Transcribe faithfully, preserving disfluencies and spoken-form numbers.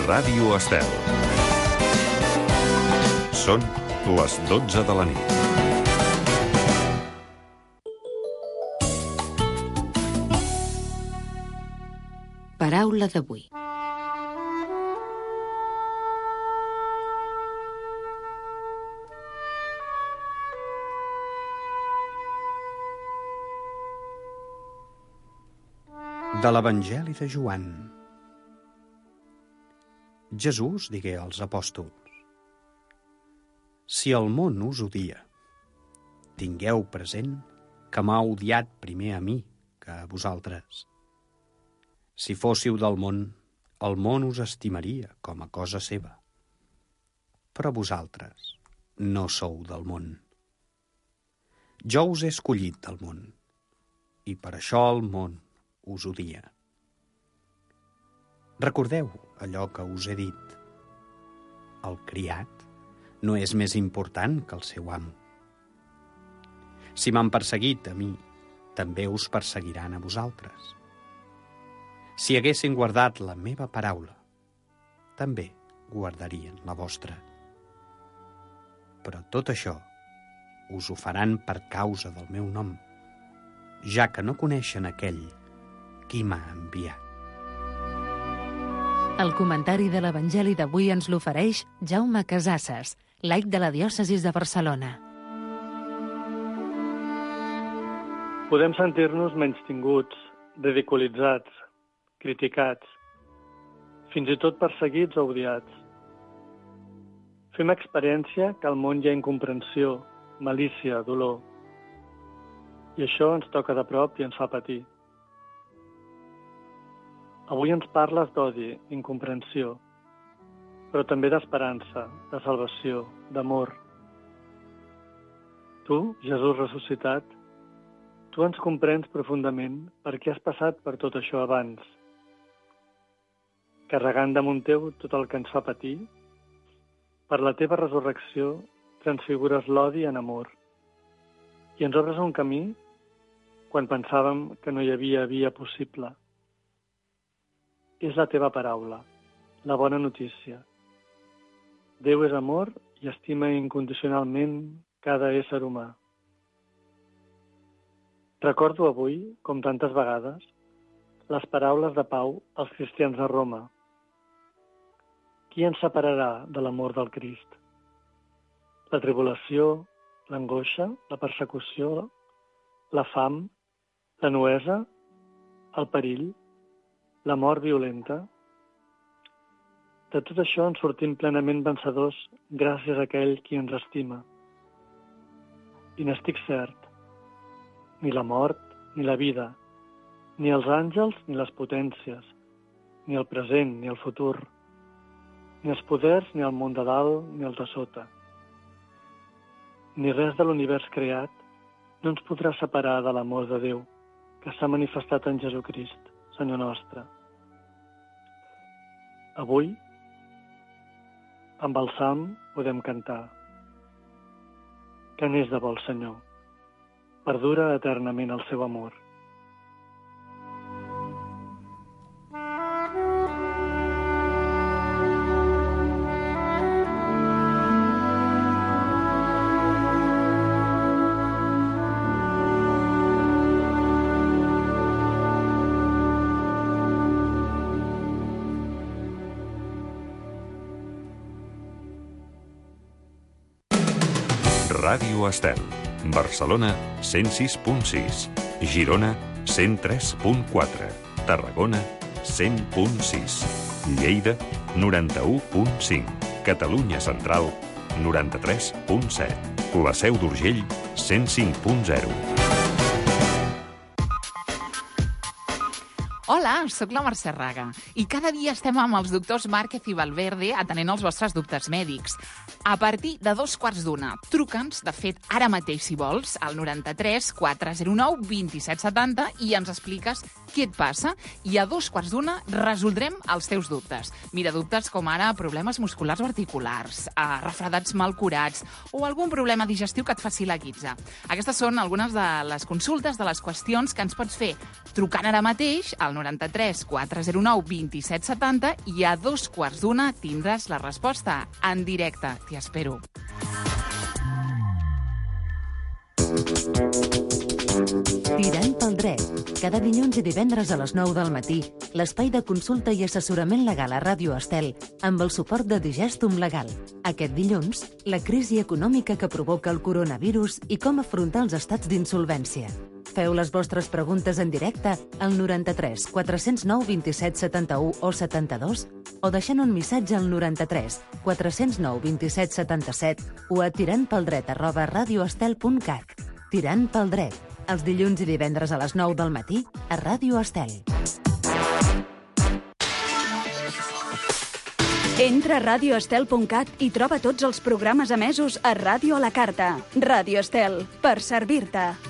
Ràdio Estel. Són les dotze de la nit. Paraula d'avui. De l'Evangeli de Joan. Jesús digué als apòstols: si el món us odia, tingueu present que m'ha odiat primer a mi que a vosaltres. Si fóssiu del món, el món us estimaria com a cosa seva. Però vosaltres no sou del món. Jo us he escollit del món, i per això el món us odia. Recordeu allò que us he dit. El criat no és més important que el seu amo. Si m'han perseguit a mi, també us perseguiran a vosaltres. Si haguessin guardat la meva paraula, també guardarien la vostra. Però tot això us ho faran per causa del meu nom, ja que no coneixen aquell qui m'ha enviat. El comentari de l'Evangeli d'avui ens l'ofereix Jaume Casasses, laic de la diòcesis de Barcelona. Podem sentir-nos menystinguts, ridiculitzats, criticats, fins i tot perseguits o odiats. Fem experiència que al món hi ha incomprensió, malícia, dolor. I això ens toca de prop i ens fa patir. Avui ens parles d'odi, incomprensió, però també d'esperança, de salvació, d'amor. Tu, Jesús ressuscitat, tu ens comprens profundament perquè has passat per tot això abans. Carregant damunt teu tot el que ens fa patir, per la teva resurrecció transfigures l'odi en amor i ens obres un camí quan pensàvem que no hi havia via possible. És la teva paraula, la bona notícia. Déu és amor i estima incondicionalment cada ésser humà. Recordo avui, com tantes vegades, les paraules de Pau als cristians de Roma. Qui ens separarà de l'amor del Crist? La tribulació, l'angoixa, la persecució, la fam, la nuesa, el perill, la mort violenta. De tot això en sortim plenament vencedors gràcies a aquell qui ens estima. I n'estic cert, ni la mort, ni la vida, ni els àngels, ni les potències, ni el present, ni el futur, ni els poders, ni el món de dalt, ni el de sota. Ni res de l'univers creat no ens podrà separar de l'amor de Déu que s'ha manifestat en Jesucrist, Senyor nostre. Avui, amb el Salm podem cantar: que n'és de bo el Senyor, perdura eternament el seu amor. Ràdio Estel. Barcelona, cent sis punt sis. Girona, cent tres punt quatre. Tarragona, cent punt sis. Lleida, noranta-u punt cinc. Catalunya Central, noranta-tres punt set. La Seu d'Urgell, cent cinc punt zero. Hola, sóc la Mercè Raga i cada dia estem amb els doctors Márquez i Valverde atenent els vostres dubtes mèdics. A partir de dos quarts d'una, truca'ns, de fet, ara mateix, si vols, al noranta-tres quatre zero nou vint-i-set setanta i ens expliques què et passa i a dos quarts d'una resoldrem els teus dubtes. Mira, dubtes com ara problemes musculars o articulars, eh, refredats mal curats o algun problema digestiu que et faci la guitza. Aquestes són algunes de les consultes, de les qüestions que ens pots fer trucant ara mateix al noranta-tres tres quatre zero nou dos set set zero i a dos quarts d'una tindràs la resposta en directe. T'hi espero. Tirant pel dret. Cada dilluns i divendres a les nou del matí, l'espai de consulta i assessorament legal a Ràdio Estel amb el suport de Digestum Legal. Aquest dilluns, la crisi econòmica que provoca el coronavirus i com afrontar els estats d'insolvència. Feu les vostres preguntes en directe al noranta-tres quatre zero nou dos set setanta u o setanta-dos o deixant un missatge al noranta-tres quatre zero nou dos set setanta set o a tirantpeldret arroba radioestel punt cat. Tirant pel dret, els dilluns i divendres a les nou del matí a Ràdio Estel. Entra a radioestel punt cat i troba tots els programes emesos a Ràdio a la Carta. Ràdio Estel, per servir-te.